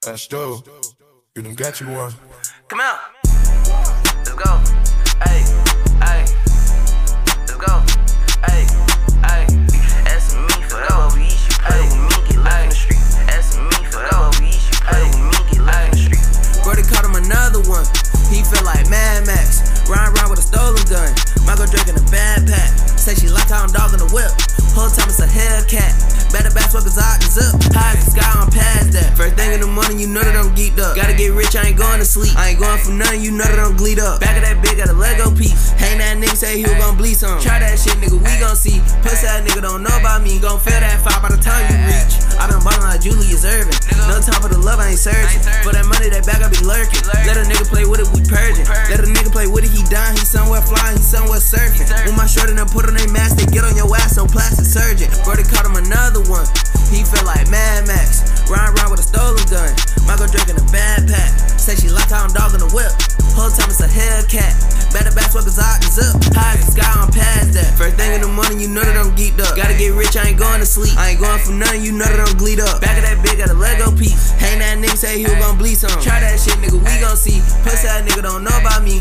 That's dope. You done got you one. Come out. Let's go. Hey, hey. Let's go. Hey, hey. Asking me for help. We eat you. Play with me, get left in the street. Asking me for help. We eat you. Play with me, get left in the street. Brody caught him another one. He felt like Mad Max. Riding around with a stolen gun. Michael Drake in a backpack. Say she like how I'm dogging the whip. Whole time it's a Hellcat. Better back fuckers out the zip. High as the sky, I'm past that. First thing in the morning, you know that I'm geeked up. Gotta get rich, I ain't going to sleep. I ain't going for nothing, you know that I'm gleed up. Back of that bitch got a Lego piece. Hang that nigga, say he was gon' bleed some. Try that shit, nigga, we gon' see. Pussy that nigga don't know about me. Gon' feel that fire by the time you reach. I been ballin' like Julius Erving. No time for the love, I ain't searching. For that money, that bag I be lurking. Let a nigga play with it, we purging. Let a nigga play with it, he dying. He somewhere flying, he somewhere surfing. When my shorty done put on their mask, they get on your ass, so plastic surgeon. Brody caught him another one. He felt like Mad Max. Riding around with a stolen gun. Michael Drake in a backpack. Say she like how I'm dogging the whip. Whole time it's a Hellcat. Better back fuckers out the zip. High as the sky, I'm past that. First thing in the morning, you know that I'm geeked up. Gotta get rich, I ain't going to sleep. I ain't going for nothing, you know that I'm gleed up. Back of that bitch got a Lego piece. Hang that nigga, say he was gon' bleed some. Try that shit, nigga, we gon' see. Pussy that nigga don't know about me.